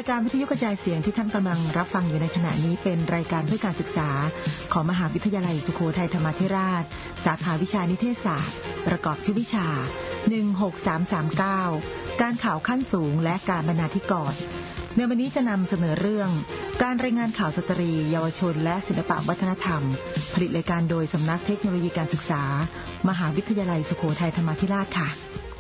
การวิทยุกระจายเสียงที่ท่านกำลังรับฟังอยู่ในขณะนี้เป็นรายการเพื่อการศึกษาของมหาวิทยาลัยสุโขทัยธรรมาธิราชสาขาวิชานิเทศศาสตร์ประกอบชื่อวิชา16339การข่าวขั้นสูงและการบรรณาธิการในวันนี้จะนำเสนอเรื่องการรายงานข่าวสตรีเยาวชนและศิลปวัฒนธรรมผลิตรายการโดยสำนักเทคโนโลยีการศึกษามหาวิทยาลัยสุโขทัยธรรมาธิราชค่ะ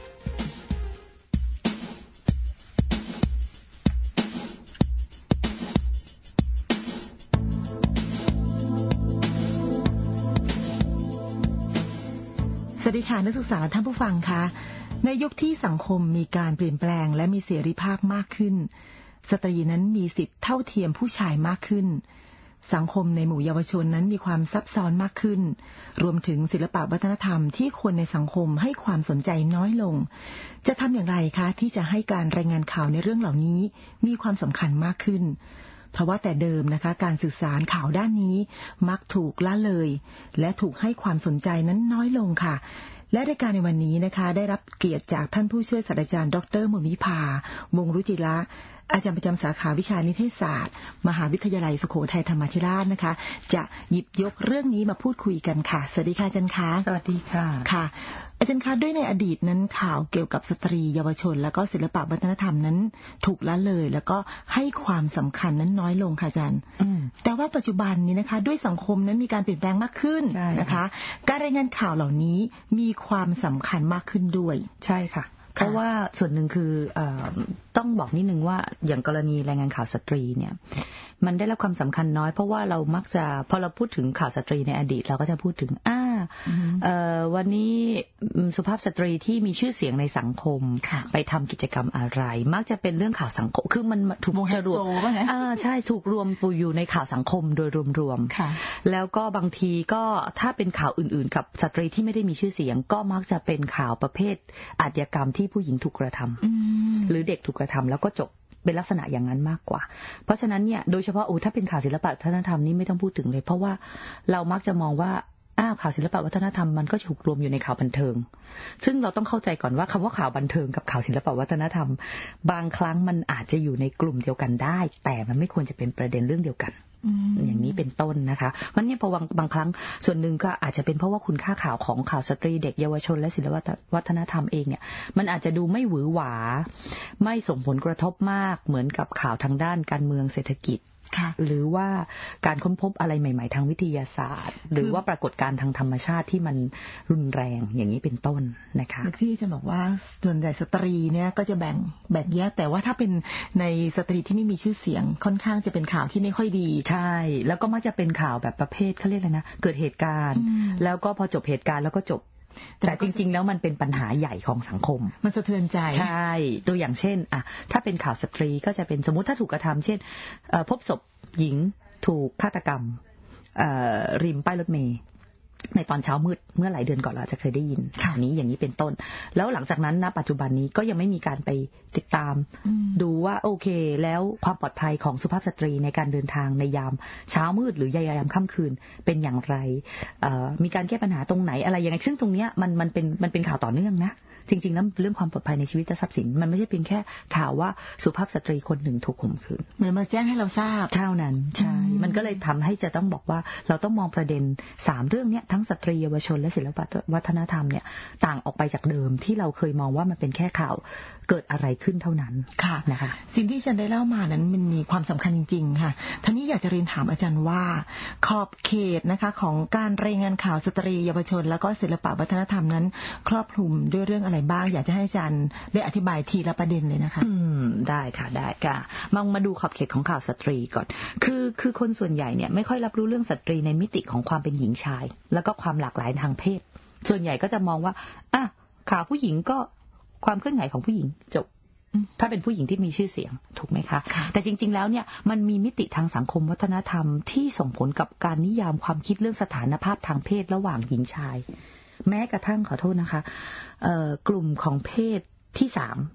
สวัสดีค่ะนักศึกษาและท่านผู้ฟังคะในยุคที่สังคมมีการเปลี่ยนแปลงและมีเสรีภาพมากขึ้นสตรีนั้นมีสิทธิเท่าเทียมผู้ชายมากขึ้นสังคมในหมู่เยาวชนนั้นมีความซับซ้อนมากขึ้นรวมถึงศิลปวัฒนธรรมที่คนในสังคมให้ความสนใจน้อยลงจะทำอย่างไรคะที่จะให้การรายงานข่าวในเรื่องเหล่านี้มีความสำคัญมากขึ้นเพราะว่าแต่เดิมนะคะการสื่อสารข่าวด้านนี้มักถูกละเลยและถูกให้ความสนใจนั้นน้อยลงค่ะและรายการในวันนี้นะคะได้รับเกียรติจากท่านผู้ช่วยศาสตราจารย์ดร.มนวิภาวงศ์รุจิระอาจารย์ประจำสาขาวิชานิเทศศาสตร์มหาวิทยาลัยสุโขทัยธรรมาธิราชนะคะจะหยิบยกเรื่องนี้มาพูดคุยกันค่ะสวัสดีค่ะอาจารย์คะสวัสดีค่ะค่ะอาจารย์คะด้วยในอดีตนั้นข่าวเกี่ยวกับสตรีเยาวชนแล้วก็ศิลปวัฒนธรรมนั้นถูกละเลยแล้วก็ให้ความสำคัญนั้นน้อยลงค่ะอาจารย์แต่ว่าปัจจุบันนี้นะคะด้วยสังคมนั้นมีการเปลี่ยนแปลงมากขึ้นนะคะการรายงานข่าวเหล่านี้มีความสำคัญมากขึ้นด้วยใช่ค่ะเพราะว่าส่วนหนึ่งคือต้องบอกนิดนึงว่าอย่างกรณีรายงานข่าวสตรีเนี่ยมันได้รับความสำคัญน้อยเพราะว่าเรามักจะพอเราพูดถึงข่าวสตรีในอดีตเราก็จะพูดถึงวันนี้สุภาพสตรีที่มีชื่อเสียงในสังคมไปทำกิจกรรมอะไรมักจะเป็นเรื่องข่าวสังคมคือมันถูกจะรวมใช่ถูกรวมอยู่ในข่าวสังคมโดยรวมๆแล้วก็บางทีก็ถ้าเป็นข่าวอื่นๆกับสตรีที่ไม่ได้มีชื่อเสียงก็มักจะเป็นข่าวประเภทอาชญากรรมที่ผู้หญิงถูกกระทำหรือเด็กถูกกระทำแล้วก็จบเป็นลักษณะอย่างนั้นมากกว่าเพราะฉะนั้นเนี่ยโดยเฉพาะถ้าเป็นข่าวศิลปะวัฒนธรรมนี่ไม่ต้องพูดถึงเลยเพราะว่าเรามักจะมองว่าข่าวศิลปะวัฒนธรรมมันก็ถูกรวมอยู่ในข่าวบันเทิงซึ่งเราต้องเข้าใจก่อนว่าคำว่าข่าวบันเทิงกับข่าวศิลปะวัฒนธรรมบางครั้งมันอาจจะอยู่ในกลุ่มเดียวกันได้แต่มันไม่ควรจะเป็นประเด็นเรื่องเดียวกันอย่างนี้เป็นต้นนะคะมันเนี่ยพอบางครั้งส่วนหนึ่งก็อาจจะเป็นเพราะว่าคุณค่าข่าวของข่าวสตรีเด็กเยาวชนและศิลปวัฒนธรรมเองเนี่ยมันอาจจะดูไม่หวือหวาไม่ส่งผลกระทบมากเหมือนกับข่าวทางด้านการเมืองเศรษฐกิจหรือว่าการค้นพบอะไรใหม่ๆทางวิทยาศาสตร์หรือว่าปรากฏการณ์ทางธรรมชาติที่มันรุนแรงอย่างนี้เป็นต้นนะคะที่จะบอกว่าส่วนใหญ่สตรีเนี่ยก็จะแบ่งแยกแต่ว่าถ้าเป็นในสตรีที่ไม่มีชื่อเสียงค่อนข้างจะเป็นข่าวที่ไม่ค่อยดีใช่แล้วก็มักจะเป็นข่าวแบบประเภทเขาเรียกอะไรนะเกิดเหตุการณ์แล้วก็พอจบเหตุการณ์แล้วก็จบแต่จริงๆแล้วมันเป็นปัญหาใหญ่ของสังคมมันสะเทือนใจใช่ตัวอย่างเช่นถ้าเป็นข่าวสตรีก็จะเป็นสมมุติถ้าถูกกระทำเช่นพบศพหญิงถูกฆาตกรรมริมป้ายรถเมล์ในตอนเช้ามืดเมื่อหลายเดือนก่อนเราจะเคยได้ยินข่าวนี้อย่างนี้เป็นต้นแล้วหลังจากนั้นณปัจจุบันนี้ก็ยังไม่มีการไปติดตามดูว่าโอเคแล้วความปลอดภัยของสุภาพสตรีในการเดินทางในยามเช้ามืดหรือยามค่ำคืนเป็นอย่างไรมีการแก้ปัญหาตรงไหนอะไรยังไงซึ่งตรงนี้มันเป็นข่าวต่อเนื่องนะจริงๆแล้วเรื่องความปลอดภัยในชีวิตและทรัพย์สินมันไม่ใช่เพียงแค่ข่าวว่าสุภาพสตรีคนหนึ่งถูกข่มขืนเหมือนมาแจ้งให้เราทราบเท่านั้นใช่มันก็เลยทำให้จะต้องบอกว่าเราต้องมองประเด็น3เรื่องนี้ทั้งสตรีเยาวชนและศิลปวัฒนธรรมเนี่ยต่างออกไปจากเดิมที่เราเคยมองว่ามันเป็นแค่ข่าวเกิดอะไรขึ้นเท่านั้นค่ะนะคะสิ่งที่ฉันได้เล่ามานั้นมันมีความสำคัญจริงๆค่ะทีนี้อยากจะเรียนถามอาจารย์ว่าขอบเขตนะคะของการรายงานข่าวสตรีเยาวชนแล้วก็ศิลปวัฒนธรรมนั้นครอบคลุมด้วยเรื่องอะไรบ้างอยากจะให้อาจารย์ได้อธิบายทีละประเด็นเลยนะคะได้ค่ะได้ค่ะมาดูขอบเขตของข่าวสตรีก่อนคือคนส่วนใหญ่เนี่ยไม่ค่อยรับรู้เรื่องสตรีในมิติของความเป็นหญิงชายแล้วก็ความหลากหลายทางเพศส่วนใหญ่ก็จะมองว่าข่าวผู้หญิงก็ความเคลื่อนไหวของผู้หญิงจบถ้าเป็นผู้หญิงที่มีชื่อเสียงถูกไหมคะแต่จริงๆแล้วเนี่ยมันมีมิติทางสังคมวัฒนธรรมที่ส่งผลกับการนิยามความคิดเรื่องสถานภาพทางเพศระหว่างหญิงชายแม้กระทั่งขอโทษนะคะกลุ่มของเพศที่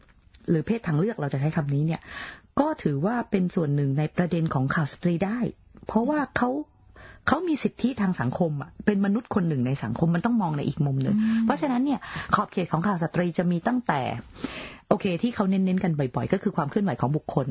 3หรือเพศทางเลือกเราจะใช้คำนี้เนี่ยก็ถือว่าเป็นส่วนหนึ่งในประเด็นของข่าวสตรีได้เพราะว่าเขามีสิทธิทางสังคมเป็นมนุษย์คนหนึ่งในสังคมมันต้องมองในอีกมุมหนึ่งเพราะฉะนั้นเนี่ยขอบเขตของข่าวสตรีจะมีตั้งแต่โอเคที่เขาเน้นกันบ่อยๆก็คือความเคลื่อนไหวของบุคคล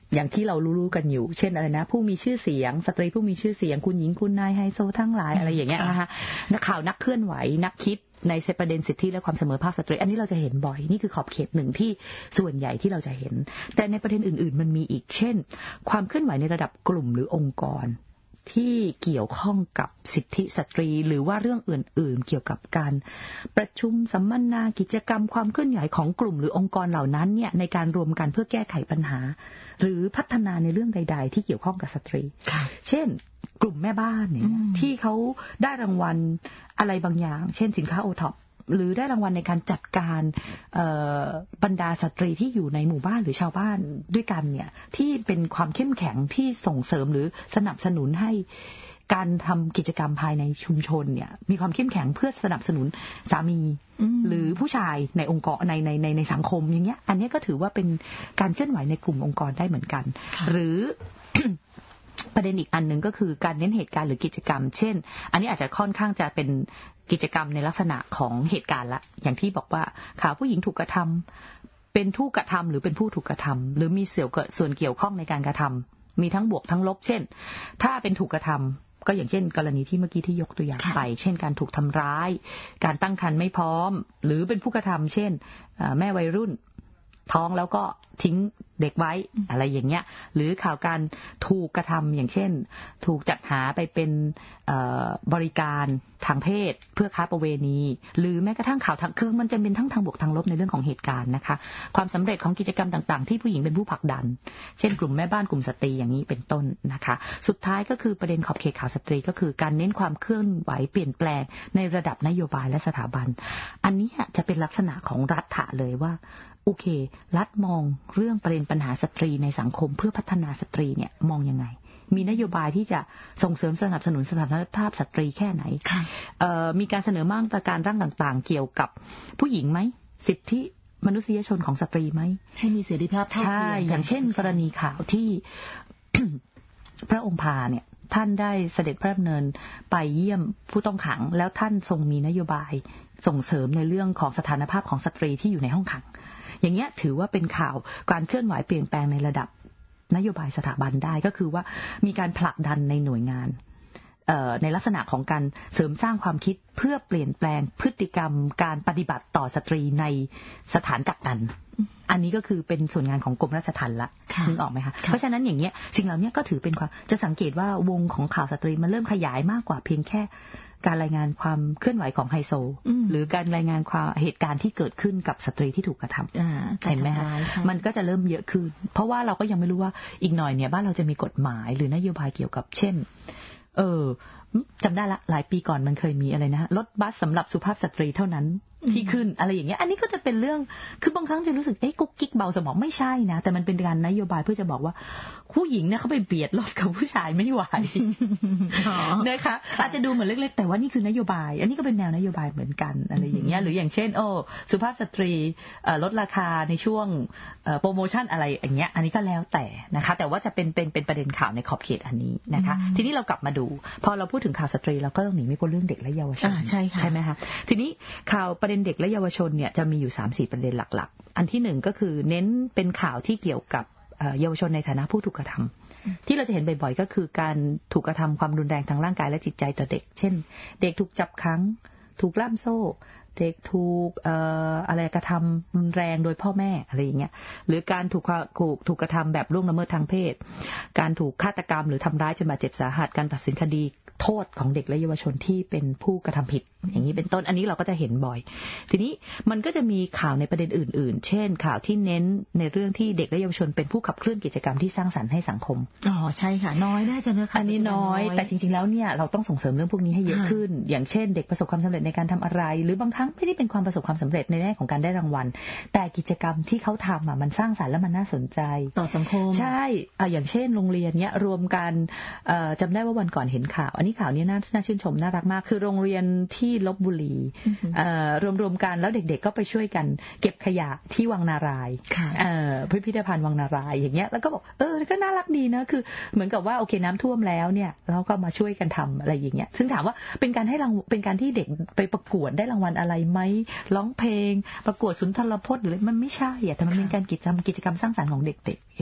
อย่างที่เรารู้ๆกันอยู่เช่นอะไรนะผู้มีชื่อเสียงสตรีผู้มีชื่อเสียงคุณหญิงคุณนายไฮโซทั้งหลายอะไรอย่างเงี้ยนะคะนักข่าวนักเคลื่อนไหวนักคิดในประเด็นสิทธิและความเสมอภาคสตรีอันนี้เราจะเห็นบ่อยนี่คือขอบเขตหนึ่งที่ส่วนใหญ่ที่เราจะเห็นแต่ในประเด็นอื่นๆมันมีอีกเช่นความเคลื่อนไหวในระดับกลุ่มหรือองค์กรที่เกี่ยวข้องกับสิทธิสตรีหรือว่าเรื่องอื่นๆเกี่ยวกับการประชุมสัมมนากิจกรรมความเคลื่อนไหวของกลุ่มหรือองค์กรเหล่านั้นเนี่ยในการรวมกันเพื่อแก้ไขปัญหาหรือพัฒนาในเรื่องใดๆที่เกี่ยวข้องกับสตรีเช่นกลุ่มแม่บ้านเนี่ยที่เขาได้รางวัลอะไรบางอย่างเช่นสินค้าโอท็อปหรือได้รางวัลในการจัดการบรรดาสตรีที่อยู่ในหมู่บ้านหรือชาวบ้านด้วยกันเนี่ยที่เป็นความเข้มแข็งที่ส่งเสริมหรือสนับสนุนให้การทำกิจกรรมภายในชุมชนเนี่ยมีความเข้มแข็งเพื่อสนับสนุนสามีหรือผู้ชายในองค์กรในสังคมอย่างเงี้ยอันนี้ก็ถือว่าเป็นการเคลื่อนไหวในกลุ่มองค์กรได้เหมือนกันหรือ ประเด็นอีกอันหนึ่งก็คือการเน้นเหตุการณ์หรือกิจกรรมเช่นอันนี้อาจจะค่อนข้างจะเป็นกิจกรรมในลักษณะของเหตุการณ์ละอย่างที่บอกว่าข่าวผู้หญิงถูกกระทำเป็นผู้กระทำหรือเป็นผู้ถูกกระทำหรือมีส่วนเกี่ยวข้องในการกระทำมีทั้งบวกทั้งลบเช่นถ้าเป็นถูกกระทำก็อย่างเช่นกรณีที่เมื่อกี้ที่ยกตัวอย่างไปเช่นการถูกทำร้ายการตั้งครรภ์ไม่พร้อมหรือเป็นผู้กระทำเช่นแม่วัยรุ่นท้องแล้วก็ทิ้งเด็กไว้อะไรอย่างเงี้ยหรือข่าวการถูกกระทำอย่างเช่นถูกจัดหาไปเป็นบริการทางเพศเพื่อค้าประเวณีหรือแม้กระทั่งข่าวคือมันจะเป็นทั้งทางบวกทางลบในเรื่องของเหตุการณ์นะคะความสำเร็จของกิจกรรมต่างๆที่ผู้หญิงเป็นผู้ผลักดันเช่นกลุ่มแม่บ้านกลุ่มสตรีอย่างนี้เป็นต้นนะคะสุดท้ายก็คือประเด็นขอบเขตข่าวสตรีก็คือการเน้นความเคลื่อนไหวเปลี่ยนแปลงในระดับนโยบายและสถาบันอันนี้จะเป็นลักษณะของรัฐะเลยว่าโอเครัฐมองเรื่องประเด็นปัญหาสตรีในสังคมเพื่อพัฒนาสตรีเนี่ยมองยังไงมีนโยบายที่จะส่งเสริมสนับสนุนสถานภาพสตรีแค่ไหนมีการเสนอมาตรการร่างต่างๆเกี่ยวกับผู้หญิงไหมสิทธิมนุษยชนของสตรีไหมให้มีเสรีภาพใช่อย่างเช่นกรณีข่าวที่ พระองค์พาเนี่ยท่านได้เสด็จพระดำเนินไปเยี่ยมผู้ต้องขังแล้วท่านทรงมีนโยบายส่งเสริมในเรื่องของสถานภาพของสตรีที่อยู่ในห้องขังอย่างเงี้ยถือว่าเป็นข่าวการเคลื่อนไหวเปลี่ยนแปลงในระดับนโยบายสถาบันได้ก็คือว่ามีการผลักดันในหน่วยงานในลักษณะของการเสริมสร้างความคิดเพื่อเปลี่ยนแปลงพฤติกรรมการปฏิบัติต่อสตรีในสถานกักกันอันนี้ก็คือเป็นส่วนงานของกรมราชทัณฑ์ละนึกออกไหมคะเพราะฉะนั้นอย่างเงี้ยสิ่งเหล่านี้ก็ถือเป็นความจะสังเกตว่าวงของข่าวสตรีมันเริ่มขยายมากกว่าเพียงแค่การรายงานความเคลื่อนไหวของไฮโซหรือการรายงานความเหตุการณ์ที่เกิดขึ้นกับสตรีที่ถูกกระทำเห็นไหมคะมันก็จะเริ่มเยอะขึ้นเพราะว่าเราก็ยังไม่รู้ว่าอีกหน่อยเนี่ยบ้านเราจะมีกฎหมายหรือนโยบายเกี่ยวกับเช่นจำได้ละหลายปีก่อนมันเคยมีอะไรนะรถบัสสำหรับสุภาพสตรีเท่านั้นที่ขึ้นอะไรอย่างเงี้ยอันนี้ก็จะเป็นเรื่องคือบางครั้งจะรู้สึกกุ๊กกิ๊กเบาสมองไม่ใช่นะแต่มันเป็นการนโยบายเพื่อจะบอกว่าผู้หญิงเนี่ยเขาไปเบียดรถกับผู้ชายไม่ไหวนะคะอาจจะดูเหมือนเล็กๆแต่ว่านี่คือนโยบายอันนี้ก็เป็นแนวนโยบายเหมือนกันอะไรอย่างเงี้ยหรืออย่างเช่นสุภาพสตรีลดราคาในช่วงโปรโมชั่นอะไรอย่างเงี้ยอันนี้ก็แล้วแต่นะคะแต่ว่าจะเป็นประเด็นข่าวในขอบเขตอันนี้นะคะทีนี้เรากลับมาดูพอเราพูดถึงข่าวสตรีเราก็ต้องหนีไม่พ้นเรื่องเด็กและเยาวชนใช่ไหมคะทีนี้ข่าวประเด็นเด็กและเยาวชนเนี่ยจะมีอยู่ 3-4 ประเด็นหลักๆอันที่หนึ่งก็คือเน้นเป็นข่าวที่เกี่ยวกับเยาวชนในฐานะผู้ถูกกระทำที่เราจะเห็นบ่อยๆก็คือการถูกกระทำความรุนแรงทางร่างกายและจิตใจต่อเด็กเช่นเด็กถูกจับขังถูกล่ามโซ่เด็กถูกอะไรกระทำรุนแรงโดยพ่อแม่อะไรอย่างเงี้ยหรือการถูกกระทำแบบล่วงละเมิดทางเพศการถูกฆาตกรรมหรือทำร้ายจนบาดเจ็บสาหัสการตัดสินคดีโทษของเด็กและเยาวชนที่เป็นผู้กระทำผิดอย่างนี้เป็นต้นอันนี้เราก็จะเห็นบ่อยทีนี้มันก็จะมีข่าวในประเด็นอื่นๆเช่นข่าวที่เน้นในเรื่องที่เด็กและเยาวชนเป็นผู้ขับเคลื่อนกิจกรรมที่สร้างสรรค์ให้สังคมใช่ค่ะน้อยน่าจะนะคะอันนี้น้อยแต่จริงๆแล้วเนี่ยเราต้องส่งเสริมเรื่องพวกนี้ให้เยอะขึ้นอย่างเช่นเด็กประสบความสำเร็จในการทำอะไรหรือบางครั้งไม่ได้เป็นความประสบความสำเร็จในแง่ของการได้รางวัลแต่กิจกรรมที่เขาทำมันสร้างสรรค์และมันน่าสนใจต่อสังคมใช่อย่างเช่นโรงเรียนเนี้ยรวมกันจำได้ว่าวันก่อนเห็นข่าวอันนี้ข่าวนี้น่าชื่นชมน่ารักมากคือโรงเรียนที่ลพบุรีรวมกันแล้วเด็กๆก็ไปช่วยกันเก็บขยะที่วังนารายพิพิธภัณฑ์วังนารายอย่างเงี้ยแล้วก็บอกก็น่ารักดีนะคือเหมือนกับว่าโอเคน้ำท่วมแล้วเนี่ยเราก็มาช่วยกันทำอะไรอย่างเงี้ยซึ่งถามว่าเป็นการที่เด็กไปประกวดได้รางวัลอะไรไหมร้องเพลงประกวดสุนทรพจน์หรืออะไรมันไม่ใช่แต่มันเป็นการกิจกรรมสร้างสรรค์ของเด็กๆอย่างเงี้ย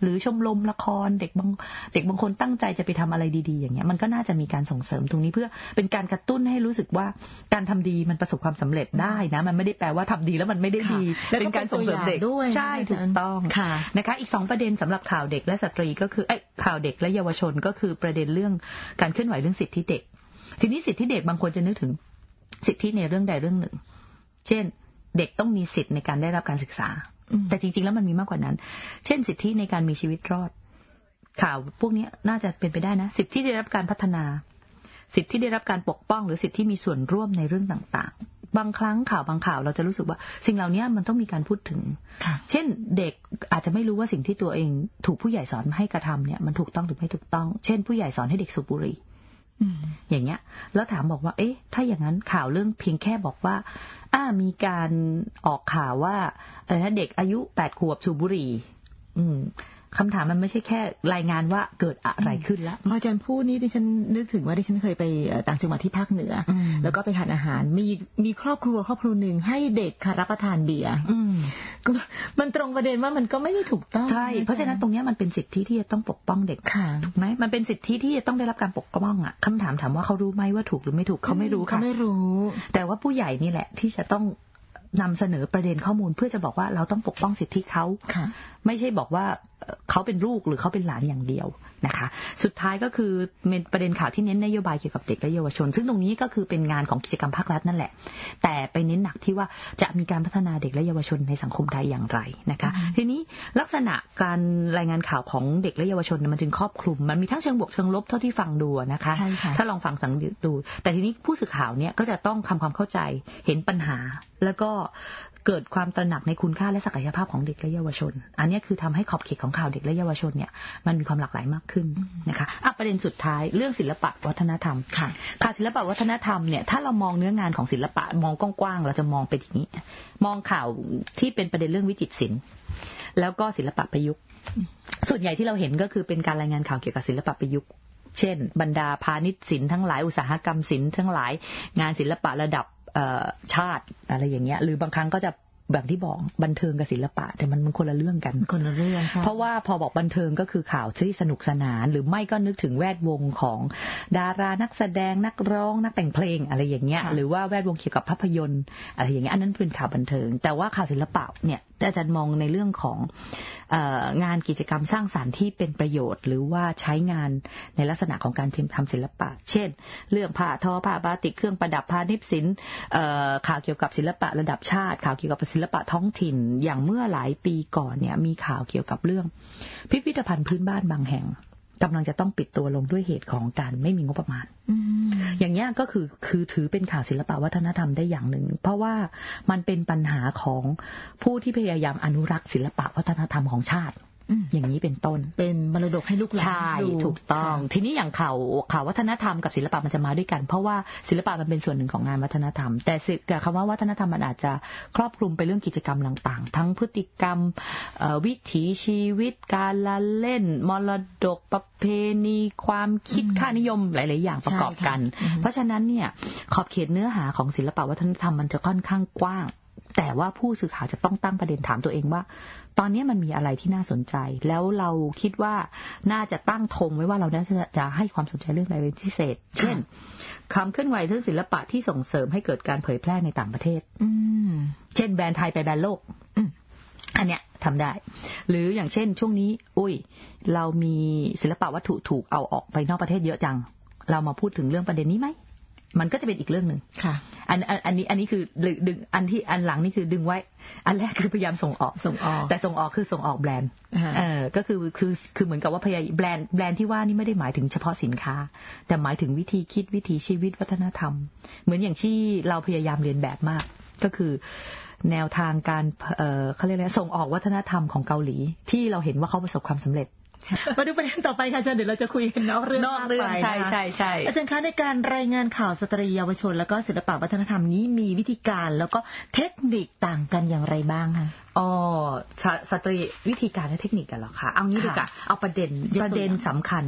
หรือชมรมละครเด็กบางคนตั้งใจจะไปทำอะไรดีๆอย่างเงี้ยมันก็น่าจะมีการส่งเสริมตรงนี้เพื่อเป็นการกระตุ้นให้รู้สึกว่าการทำดีมันประสบความสำเร็จได้นะมันไม่ได้แปลว่าทำดีแล้วมันไม่ได้ดีเป็นการส่งเสริมเด็กด้วยใช่ถูกต้องนะคะอีก2ประเด็นสำหรับข่าวเด็กและสตรีก็คือข่าวเด็กและเยาวชนก็คือประเด็นเรื่องการเคลื่อนไหวเรื่องสิทธิเด็กทีนี้สิทธิเด็กบางคนจะนึกถึงสิทธิในเรื่องใดเรื่องหนึ่งเช่นเด็กต้องมีสิทธิในการได้รับการศึกษาแต่จริงๆแล้วมันมีมากกว่านั้นเช่นสิทธิในการมีชีวิตรอดข่าวพวกนี้น่าจะเป็นไปได้นะสิทธิที่ได้รับการพัฒนาสิทธิที่ได้รับการปกป้องหรือสิทธิที่มีส่วนร่วมในเรื่องต่างๆบางครั้งบางข่าวเราจะรู้สึกว่าสิ่งเหล่านี้มันต้องมีการพูดถึงเช่นเด็กอาจจะไม่รู้ว่าสิ่งที่ตัวเองถูกผู้ใหญ่สอนให้กระทำเนี่ยมันถูกต้องหรือไม่ถูกต้องเช่นผู้ใหญ่สอนให้เด็กสูบบุหรี่อย่างเงี้ยแล้วถามบอกว่าถ้าอย่างนั้นข่าวเรื่องเพียงแค่บอกว่ามีการออกข่าวว่าเด็กอายุ8 ขวบสูบบุหรี่คำถามมันไม่ใช่แค่รายงานว่าเกิดอะไรขึ้นแล้วพออาจารย์พูดนี้ดิฉันนึกถึงว่าดิฉันเคยไปต่างจังหวัดที่ภาคเหนือแล้วก็ไปทานอาหารมีครอบครัวหนึ่งให้เด็กรับประทานเบียร์มันตรงประเด็นว่ามันก็ไม่ได้ถูกต้องใช่เพราะฉะนั้นตรงนี้มันเป็นสิทธิที่จะต้องปกป้องเด็กถูกไหมมันเป็นสิทธิที่จะต้องได้รับการปกป้องคำถามว่าเขารู้ไหมว่าถูกหรือไม่ถูกเขาไม่รู้ค่ะเขาไม่รู้แต่ว่าผู้ใหญ่นี่แหละที่จะต้องนำเสนอประเด็นข้อมูลเพื่อจะบอกว่าเราต้องปกป้องสิทธิเขาไม่ใช่บอกว่าเขาเป็นลูกหรือเขาเป็นหลานอย่างเดียวนะคะสุดท้ายก็คือเป็นประเด็นข่าวที่เน้นนโยบายเกี่ยวกับเด็กและเยาวชนซึ่งตรงนี้ก็คือเป็นงานของกิจกรรมภาครัฐนั่นแหละแต่ไปเน้นหนักที่ว่าจะมีการพัฒนาเด็กและเยาวชนในสังคมไทยอย่างไรนะคะทีนี้ลักษณะการรายงานข่าวของเด็กและเยาวชนมันจึงครอบคลุมมันมีทั้งเชิงบวกเชิงลบเท่าที่ฟังดูนะคะถ้าลองฟังสังเกตดูแต่ทีนี้ผู้สื่อข่าวเนี่ยก็จะต้องทำความเข้าใจเห็นปัญหาแล้วก็เกิดความตระหนักในคุณค่าและศักยภาพของเด็กและเยาวชนอันนี้คือทำให้ขอบเขตของข่าวเด็กและเยาวชนเนี่ยมันมีความหลากหลายมากขึ้นนะคะประเด็นสุดท้ายเรื่องศิลปะวัฒนธรรมค่ะศิลปะวัฒนธรรมเนี่ยถ้าเรามองเนื้องานของศิลปะมองกว้างๆเราจะมองไปอย่างนี้มองข่าวที่เป็นประเด็นเรื่องวิจิตรศิลป์แล้วก็ศิลปะประยุกต์ส่วนใหญ่ที่เราเห็นก็คือเป็นการรายงานข่าวเกี่ยวกับศิลปะประยุกต์เช่นบรรดาพาณิชย์ศิลป์ทั้งหลายอุตสาหกรรมศิลป์ทั้งหลายงานศิลปะระดับชาติอะไรอย่างเงี้ยหรือบางครั้งก็จะแบบที่บอกบันเทิงกับศิลปะแต่มันคนละเรื่องกันคนละเรื่องเพราะว่าพอบอกบันเทิงก็คือข่าวที่สนุกสนานหรือไม่ก็นึกถึงแวดวงของดารานักแสดงนักร้องนักแต่งเพลงอะไรอย่างเงี้ยหรือว่าแวดวงเกี่ยวกับภาพยนตร์อะไรอย่างเงี้ยอันนั้นเป็นข่าวบันเทิงแต่ว่าข่าวศิลปะเนี่ยอาจารย์มองในเรื่องของงานกิจกรรมสร้างสรรค์ที่เป็นประโยชน์หรือว่าใช้งานในลักษณะของการทำศิลปะเช่นเรื่องผ้าทอผ้าบาติกเครื่องประดับพาณิชย์ศิลป์ข่าวเกี่ยวกับศิลปะระดับชาติข่าวเกี่ยวกับศิลปะท้องถิ่นอย่างเมื่อหลายปีก่อนเนี่ยมีข่าวเกี่ยวกับเรื่องพิพิธภัณฑ์พื้นบ้านบางแห่งกำลังจะต้องปิดตัวลงด้วยเหตุของการไม่มีงบประมาณอย่างนี้ก็คือถือเป็นข่าวศิลปะวัฒนธรรมได้อย่างหนึ่งเพราะว่ามันเป็นปัญหาของผู้ที่พยายามอนุรักษ์ศิลปะวัฒนธรรมของชาติอย่างนี้เป็นต้นเป็นมรดกให้ลูกหลานใช่ถูกต้องทีนี้อย่างข่าววัฒนธรรมกับศิลปะมันจะมาด้วยกันเพราะว่าศิลปะมันเป็นส่วนหนึ่งของงานวัฒนธรรมแต่คำว่าวัฒนธรรมมันอาจจะครอบคลุมไปเรื่องกิจกรรมต่างๆทั้งพฤติกรรมวิถีชีวิตการละเล่นมรดกประเพณีความคิดค่านิยมหลายๆอย่างประกอบกันเพราะฉะนั้นเนี่ยขอบเขตเนื้อหาของศิลปะวัฒนธรรมมันจะค่อนข้างกว้างแต่ว่าผู้สื่อข่าวจะต้องตั้งประเด็นถามตัวเองว่าตอนนี้มันมีอะไรที่น่าสนใจแล้วเราคิดว่าน่าจะตั้งธงไว้ว่าเราจะให้ความสนใจเรื่องอะไรเป็นพิเศษเช่นความเคลื่อนไหวเรื่องศิลปะที่ส่งเสริมให้เกิดการเผยแพร่ในต่างประเทศเช่นแบรนด์ไทยไปแบรนด์โลกอันเนี้ยทำได้หรืออย่างเช่นช่วงนี้เรามีศิลปะวัตถุถูกเอาออกไปนอกประเทศเยอะจังเรามาพูดถึงเรื่องประเด็นนี้ไหมมันก็จะเป็นอีกเรื่องหนึ่งค่ะอันนี้คือดึงอันหลังนี่คือดึงไว้อันแรกคือพยายามส่งออกแต่ส่งออกคือส่งออกแบรนด์ก็คือเหมือนกับว่าพยายามแบรนด์ที่ว่านี่ไม่ได้หมายถึงเฉพาะสินค้าแต่หมายถึงวิธีคิดวิถีชีวิตวัฒนธรรมเหมือนอย่างที่เราพยายามเรียนแบบมากก็คือแนวทางการเขาเรียกอะไรส่งออกวัฒนธรรมของเกาหลีที่เราเห็นว่าเขาประสบความสำเร็จมาดูประเด็นต่อไปค่ะอาจารย์เดี๋ยวเราจะคุยกันนอกเรื่องใช่อาจารย์คะในการรายงานข่าวสตรีเยาวชนแล้วก็ศิลปะวัฒนธรรมนี้มีวิธีการแล้วก็เทคนิคต่างกันอย่างไรบ้างคะสตรีวิธีการและเทคนิคกันเหรอคะเอางี้ดีกว่าเอาประเด็นสำคัญ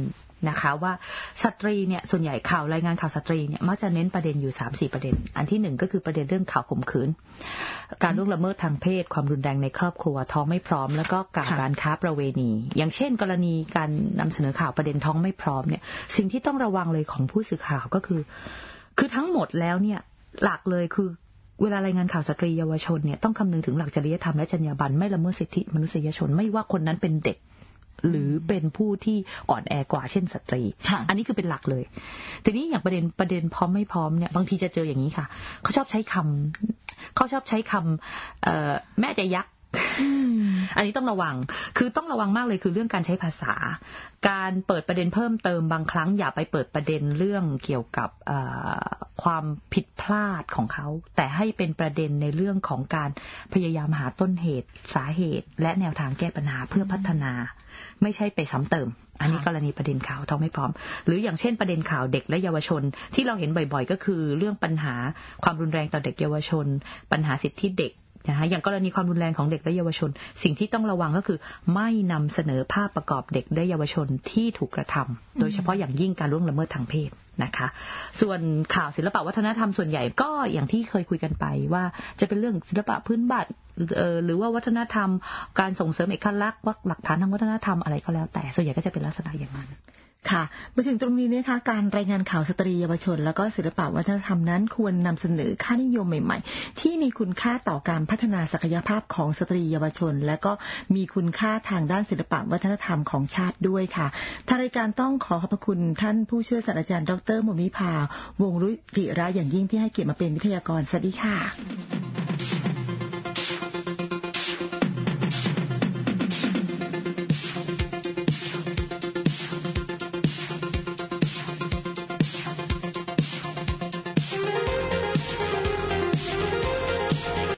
นะคะว่าสตรีเนี่ยส่วนใหญ่ข่าวรายงานข่าวสตรีเนี่ยมักจะเน้นประเด็นอยู่ 3-4 ประเด็นอันที่1ก็คือประเด็นเรื่องข่าวข่มขืนการล่วงละเมิดทางเพศความรุนแรงในครอบครัวท้องไม่พร้อมแล้วก็การค้าประเวณีอย่างเช่นกรณีการนำเสนอข่าวประเด็นท้องไม่พร้อมเนี่ยสิ่งที่ต้องระวังเลยของผู้สื่อข่าวก็คือทั้งหมดแล้วเนี่ยหลักเลยคือเวลารายงานข่าวสตรีเยาวชนเนี่ยต้องคำนึงถึงหลักจริยธรรมและจรรยาบรรณไม่ละเมิดสิทธิมนุษยชนไม่ว่าคนนั้นเป็นเด็กหรือเป็นผู้ที่อ่อนแอกว่าเช่นสตรีอันนี้คือเป็นหลักเลยทีนี้อย่างประเด็นพร้อมไม่พร้อมเนี่ยบางทีจะเจออย่างนี้ค่ะเขาชอบใช้คำแม่จะยักอันนี้ต้องระวังคือต้องระวังมากเลยคือเรื่องการใช้ภาษาการเปิดประเด็นเพิ่มเติมบางครั้งอย่าไปเปิดประเด็นเรื่องเกี่ยวกับความผิดพลาดของเขาแต่ให้เป็นประเด็นในเรื่องของการพยายามหาต้นเหตุสาเหตุและแนวทางแก้ปัญหาเพื่อพัฒนาไม่ใช่ไปซ้ำเติมอันนี้กรณีประเด็นข่าวท้องไม่พร้อมหรืออย่างเช่นประเด็นข่าวเด็กและเยาวชนที่เราเห็นบ่อยๆก็คือเรื่องปัญหาความรุนแรงต่อเด็กเยาวชนปัญหาสิทธิเด็กนะคะอย่างกรณีความรุนแรงของเด็กและเยาวชนสิ่งที่ต้องระวังก็คือไม่นำเสนอภาพประกอบเด็กและเยาวชนที่ถูกกระทำโดยเฉพาะอย่างยิ่งการล่วงละเมิดทางเพศนะคะส่วนข่าวศิลปวัฒนธรรมส่วนใหญ่ก็อย่างที่เคยคุยกันไปว่าจะเป็นเรื่องศิลปะพื้นบ้านหรือว่าวัฒนธรรมการส่งเสริมเอกลักษณ์หลักฐานทางวัฒนธรรมอะไรก็แล้วแต่ส่วนใหญ่ก็จะเป็นลักษณะอย่างนั้นค่ะมาถึงตรงนี้นะคะการรายงานข่าวสตรีเยาวชนแล้วก็ศิลปวัฒนธรรมนั้นควรนำเสนอค่านิยมใหม่ๆที่มีคุณค่าต่อการพัฒนาศักยภาพของสตรีเยาวชนและก็มีคุณค่าทางด้านศิลปวัฒนธรรมของชาติด้วยค่ะทางรายการต้องขอขอบพระคุณท่านผู้ช่วยศาสตราจารย์ดร.มมิภาวงศ์รุจิระอย่างยิ่งที่ให้เกียรติมาเป็นวิทยากรสวัสดีค่ะ